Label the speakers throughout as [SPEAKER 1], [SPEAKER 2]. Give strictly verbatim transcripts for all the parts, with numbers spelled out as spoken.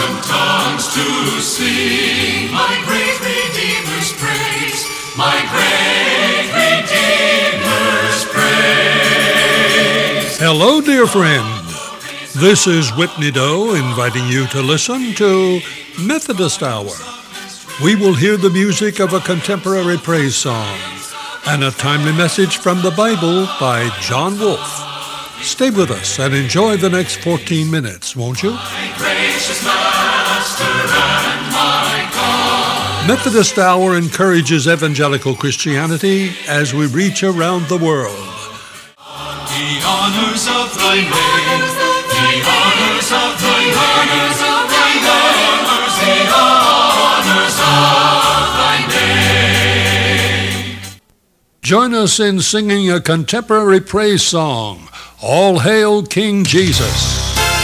[SPEAKER 1] thousand tongues to sing my great Redeemer's praise, my great Redeemer's praise.
[SPEAKER 2] Hello, dear friend. This is Whitney Doe inviting you to listen to Methodist Hour. We will hear the music of a contemporary praise song and a timely message from the Bible by John Wolfe. Stay with us and enjoy the next fourteen minutes, won't you?
[SPEAKER 1] My gracious Master and my God.
[SPEAKER 2] Methodist Hour encourages evangelical Christianity as we reach around the world.
[SPEAKER 1] The honors of thy name, the honors of thy name, the honors, the honors of thy name.
[SPEAKER 2] Join us in singing a contemporary praise song, All Hail King Jesus.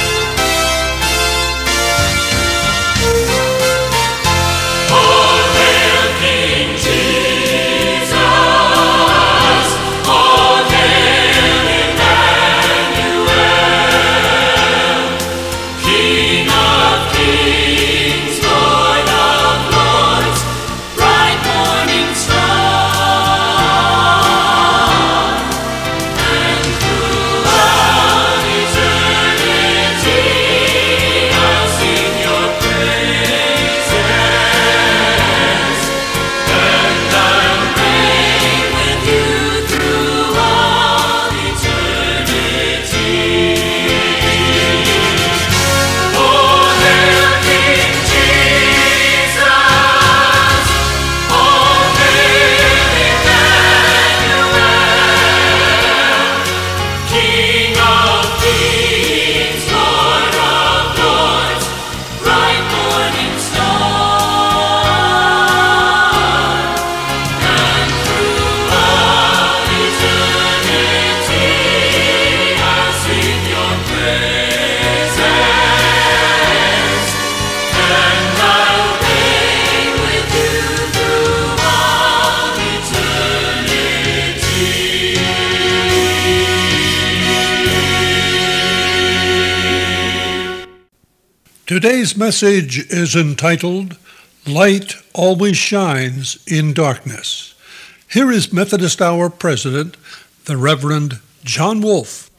[SPEAKER 2] Today's message is entitled, Light Always Shines in Darkness. Here is Methodist Hour President, the Reverend John Wolfe.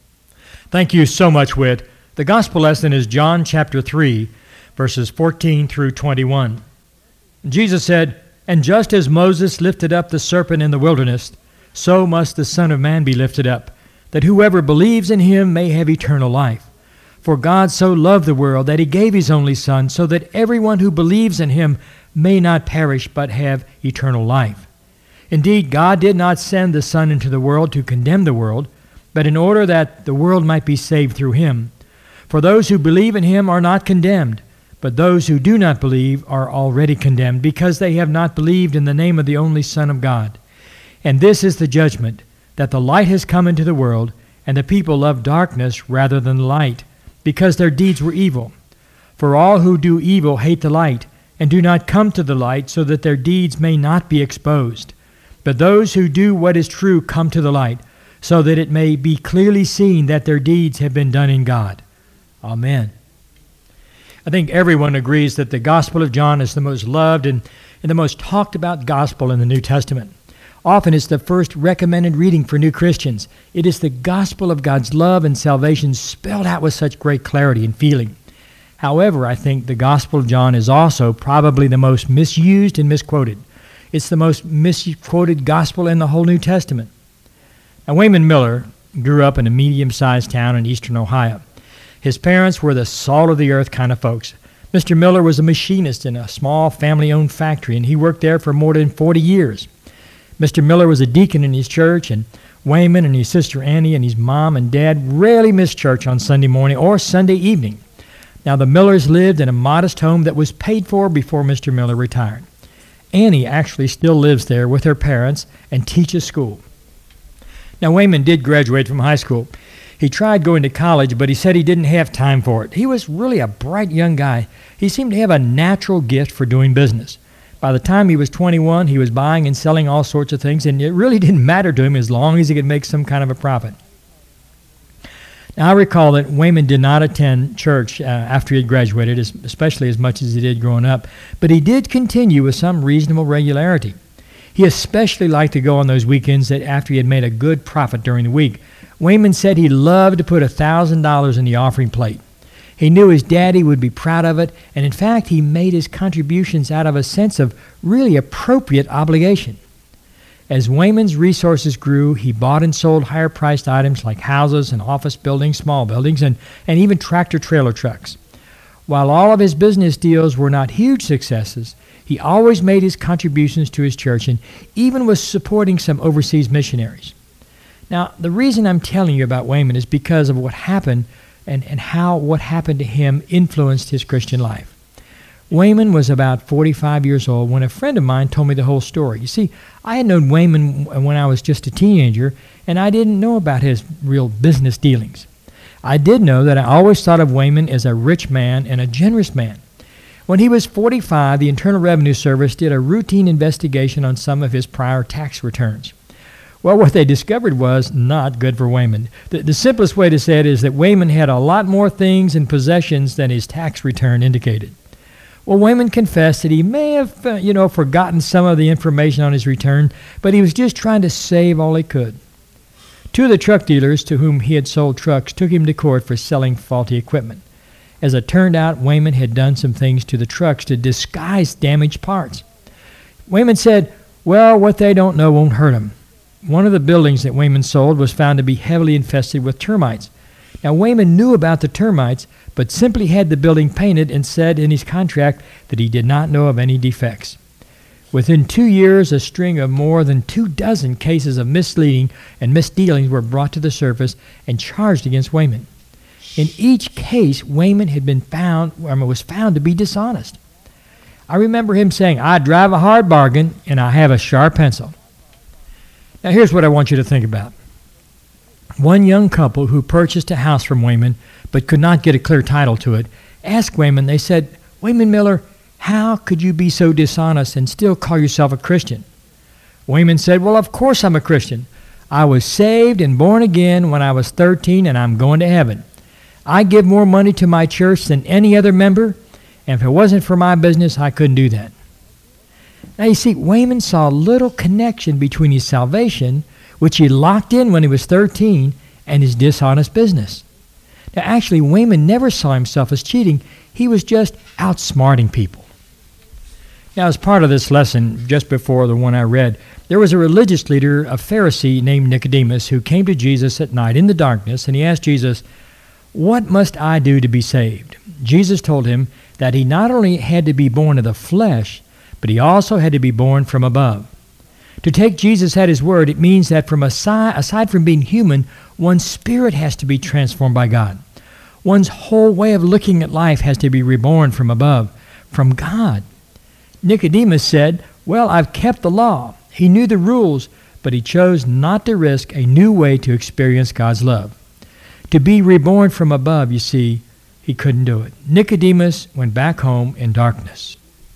[SPEAKER 3] Thank you so much, Whit. The gospel lesson is John chapter three, verses fourteen through twenty-one. Jesus said, "And just as Moses lifted up the serpent in the wilderness, so must the Son of Man be lifted up, that whoever believes in him may have eternal life. For God so loved the world that he gave his only Son, so that everyone who believes in him may not perish but have eternal life. Indeed, God did not send the Son into the world to condemn the world, but in order that the world might be saved through him. For those who believe in him are not condemned, but those who do not believe are already condemned, because they have not believed in the name of the only Son of God. And this is the judgment, that the light has come into the world, and the people love darkness rather than the light, because their deeds were evil. For all who do evil hate the light, and do not come to the light, so that their deeds may not be exposed. But those who do what is true come to the light, so that it may be clearly seen that their deeds have been done in God." Amen. I think everyone agrees that the Gospel of John is the most loved and, and the most talked about gospel in the New Testament. Often it's the first recommended reading for new Christians. It is the gospel of God's love and salvation spelled out with such great clarity and feeling. However, I think the Gospel of John is also probably the most misused and misquoted. It's the most misquoted gospel in the whole New Testament. Now, Wayman Miller grew up in a medium-sized town in eastern Ohio. His parents were the salt of the earth kind of folks. Mister Miller was a machinist in a small family-owned factory, and he worked there for more than forty years. Mister Miller was a deacon in his church, and Wayman and his sister Annie and his mom and dad rarely missed church on Sunday morning or Sunday evening. Now, the Millers lived in a modest home that was paid for before Mister Miller retired. Annie actually still lives there with her parents and teaches school. Now, Wayman did graduate from high school. He tried going to college, but he said he didn't have time for it. He was really a bright young guy. He seemed to have a natural gift for doing business. By the time he was twenty-one, he was buying and selling all sorts of things, and it really didn't matter to him as long as he could make some kind of a profit. Now, I recall that Wayman did not attend church uh, after he had graduated, especially as much as he did growing up, but he did continue with some reasonable regularity. He especially liked to go on those weekends that after he had made a good profit during the week. Wayman said he loved to put one thousand dollars in the offering plate. He knew his daddy would be proud of it, and in fact, he made his contributions out of a sense of really appropriate obligation. As Wayman's resources grew, he bought and sold higher-priced items like houses and office buildings, small buildings, and, and even tractor-trailer trucks. While all of his business deals were not huge successes, he always made his contributions to his church and even was supporting some overseas missionaries. Now, the reason I'm telling you about Wayman is because of what happened and, and how what happened to him influenced his Christian life. Wayman was about forty-five years old when a friend of mine told me the whole story. You see, I had known Wayman when I was just a teenager, and I didn't know about his real business dealings. I did know that I always thought of Wayman as a rich man and a generous man. When he was forty-five, the Internal Revenue Service did a routine investigation on some of his prior tax returns. Well, what they discovered was not good for Wayman. The, the simplest way to say it is that Wayman had a lot more things and possessions than his tax return indicated. Well, Wayman confessed that he may have, uh, you know, forgotten some of the information on his return, but he was just trying to save all he could. Two of the truck dealers to whom he had sold trucks took him to court for selling faulty equipment. As it turned out, Wayman had done some things to the trucks to disguise damaged parts. Wayman said, well, what they don't know won't hurt them. One of the buildings that Wayman sold was found to be heavily infested with termites. Now, Wayman knew about the termites, but simply had the building painted and said in his contract that he did not know of any defects. Within two years, a string of more than two dozen cases of misleading and misdealings were brought to the surface and charged against Wayman. In each case, Wayman had been found, I mean, was found to be dishonest. I remember him saying, I drive a hard bargain and I have a sharp pencil. Now, here's what I want you to think about. One young couple who purchased a house from Wayman but could not get a clear title to it asked Wayman, they said, Wayman Miller, how could you be so dishonest and still call yourself a Christian? Wayman said, well, of course I'm a Christian. I was saved and born again when I was thirteen and I'm going to heaven. I give more money to my church than any other member, and if it wasn't for my business, I couldn't do that. Now, you see, Wayman saw little connection between his salvation, which he locked in when he was thirteen, and his dishonest business. Now, actually, Wayman never saw himself as cheating. He was just outsmarting people. Now, as part of this lesson, just before the one I read, there was a religious leader, a Pharisee named Nicodemus, who came to Jesus at night in the darkness, and he asked Jesus, what must I do to be saved? Jesus told him that he not only had to be born of the flesh, but he also had to be born from above. To take Jesus at his word, it means that from aside, aside from being human, one's spirit has to be transformed by God. One's whole way of looking at life has to be reborn from above, from God. Nicodemus said, well, I've kept the law. He knew the rules, but he chose not to risk a new way to experience God's love. To be reborn from above, you see, he couldn't do it. Nicodemus went back home in darkness.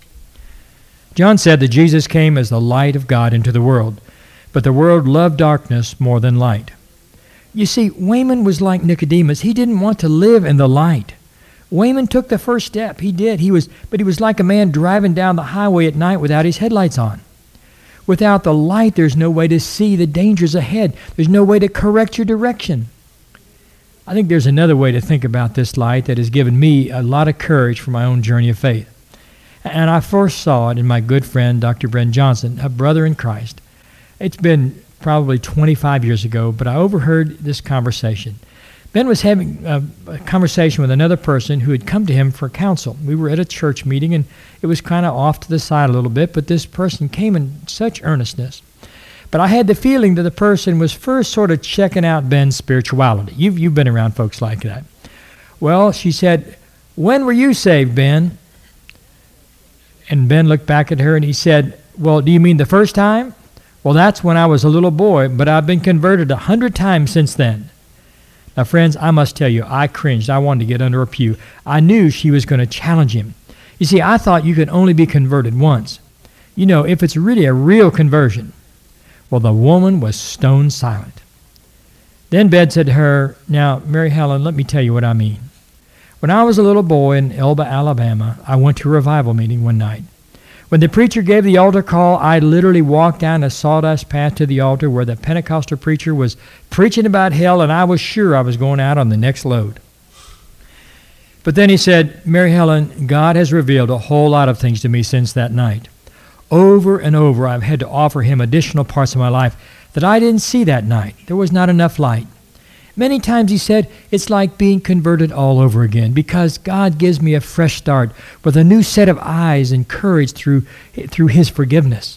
[SPEAKER 3] John said that Jesus came as the light of God into the world, but the world loved darkness more than light. You see, Wayman was like Nicodemus. He didn't want to live in the light. Wayman took the first step. He did. He was, but he was like a man driving down the highway at night without his headlights on. Without the light, there's no way to see the dangers ahead. There's no way to correct your direction. I think there's another way to think about this light that has given me a lot of courage for my own journey of faith. And I first saw it in my good friend, Doctor Bren Johnson, a brother in Christ. It's been probably twenty-five years ago, but I overheard this conversation. Ben was having a, a conversation with another person who had come to him for counsel. We were at a church meeting, and it was kind of off to the side a little bit, but this person came in such earnestness. But I had the feeling that the person was first sort of checking out Ben's spirituality. You've, you've been around folks like that. Well, she said, when were you saved, Ben? And Ben looked back at her and he said, well, do you mean the first time? Well, that's when I was a little boy, but I've been converted a hundred times since then. Now, friends, I must tell you, I cringed. I wanted to get under a pew. I knew she was going to challenge him. You see, I thought you could only be converted once. You know, if it's really a real conversion. Well, the woman was stone silent. Then Bed said to her, "Now, Mary Helen, let me tell you what I mean. When I was a little boy in Elba, Alabama, I went to a revival meeting one night. When the preacher gave the altar call, I literally walked down a sawdust path to the altar where the Pentecostal preacher was preaching about hell, and I was sure I was going out on the next load." But then he said, "Mary Helen, God has revealed a whole lot of things to me since that night. Over and over, I've had to offer him additional parts of my life that I didn't see that night. There was not enough light. Many times," he said, "it's like being converted all over again because God gives me a fresh start with a new set of eyes and courage through, through his forgiveness."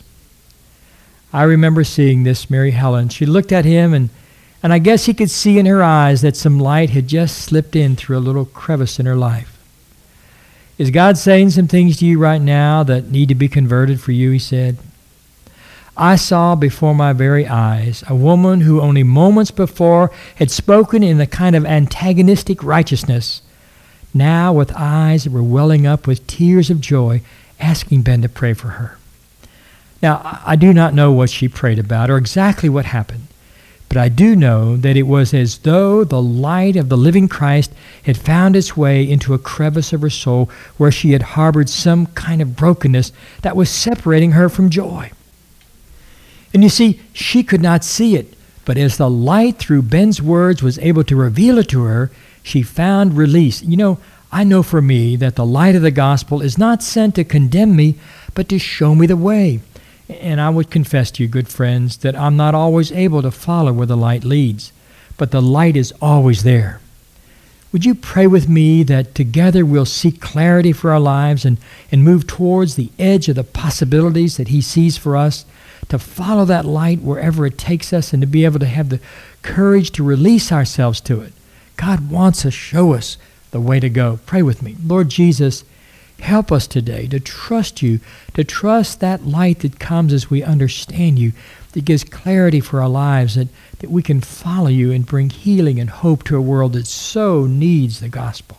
[SPEAKER 3] I remember seeing this Mary Helen. She looked at him, and, and I guess he could see in her eyes that some light had just slipped in through a little crevice in her life. "Is God saying some things to you right now that need to be converted for you?" he said. "I saw before my very eyes a woman who only moments before had spoken in a kind of antagonistic righteousness, now with eyes that were welling up with tears of joy, asking Ben to pray for her." Now, I do not know what she prayed about or exactly what happened, but I do know that it was as though the light of the living Christ had found its way into a crevice of her soul where she had harbored some kind of brokenness that was separating her from joy. And you see, she could not see it, but as the light through Ben's words was able to reveal it to her, she found release. You know, I know for me that the light of the gospel is not sent to condemn me, but to show me the way. And I would confess to you, good friends, that I'm not always able to follow where the light leads, but the light is always there. Would you pray with me that together we'll seek clarity for our lives and, and move towards the edge of the possibilities that he sees for us, to follow that light wherever it takes us and to be able to have the courage to release ourselves to it. God wants to show us the way to go. Pray with me. Lord Jesus, help us today to trust you, to trust that light that comes as we understand you, that gives clarity for our lives, that, that we can follow you and bring healing and hope to a world that so needs the gospel.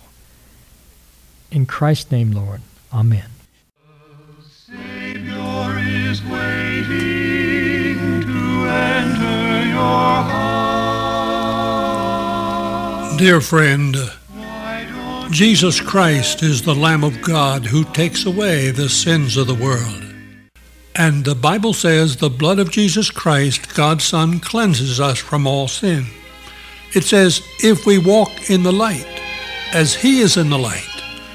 [SPEAKER 3] In Christ's name, Lord. Amen.
[SPEAKER 1] Savior is waiting to enter your heart.
[SPEAKER 2] Dear friend, Jesus Christ is the Lamb of God who takes away the sins of the world. And the Bible says the blood of Jesus Christ, God's Son, cleanses us from all sin. It says, if we walk in the light, as he is in the light,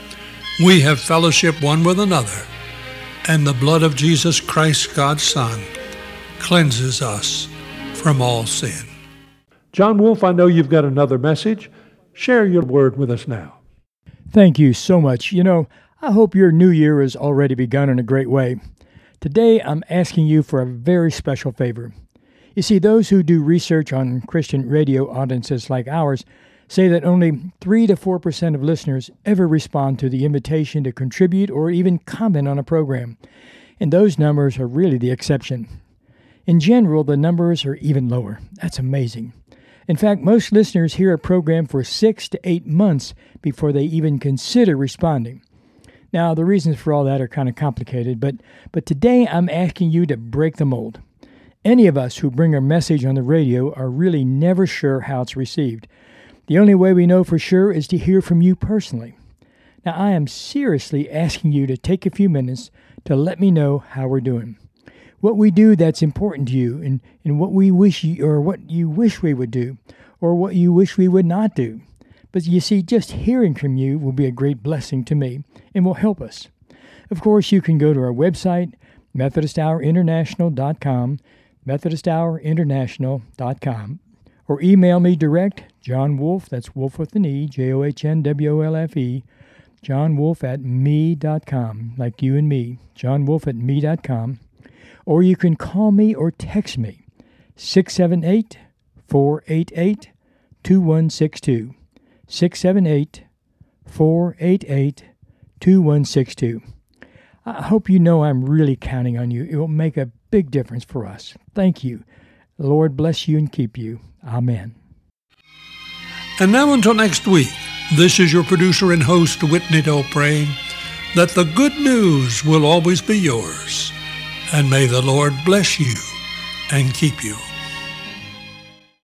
[SPEAKER 2] we have fellowship one with another, and the blood of Jesus Christ, God's Son, cleanses us from all sin.
[SPEAKER 4] John Wolf, I know you've got another message. Share your word with us now.
[SPEAKER 3] Thank you so much. You know, I hope your new year has already begun in a great way. Today, I'm asking you for a very special favor. You see, those who do research on Christian radio audiences like ours say that only three to four percent of listeners ever respond to the invitation to contribute or even comment on a program. And those numbers are really the exception. In general, the numbers are even lower. That's amazing. In fact, most listeners hear a program for six to eight months before they even consider responding. Now, the reasons for all that are kind of complicated, but, but today I'm asking you to break the mold. Any of us who bring a message on the radio are really never sure how it's received. The only way we know for sure is to hear from you personally. Now, I am seriously asking you to take a few minutes to let me know how we're doing. What we do that's important to you, and, and what we wish you, or what you wish we would do, or what you wish we would not do. But you see, just hearing from you will be a great blessing to me and will help us. Of course, you can go to our website, Methodist Hour International dot com, Methodist Hour International dot com, or email me direct, John Wolf, that's Wolf with an E, J O H N W O L F E, John Wolf at me dot com, like you and me, John Wolf at me dot com. Or you can call me or text me, six seven eight, four eight eight, two one six two, six seven eight, four eight eight, two one six two. I hope you know I'm really counting on you. It will make a big difference for us. Thank you. The Lord bless you and keep you. Amen.
[SPEAKER 2] And now until next week, this is your producer and host, Whitney Doe, praying that the good news will always be yours. And may the Lord bless you and keep you.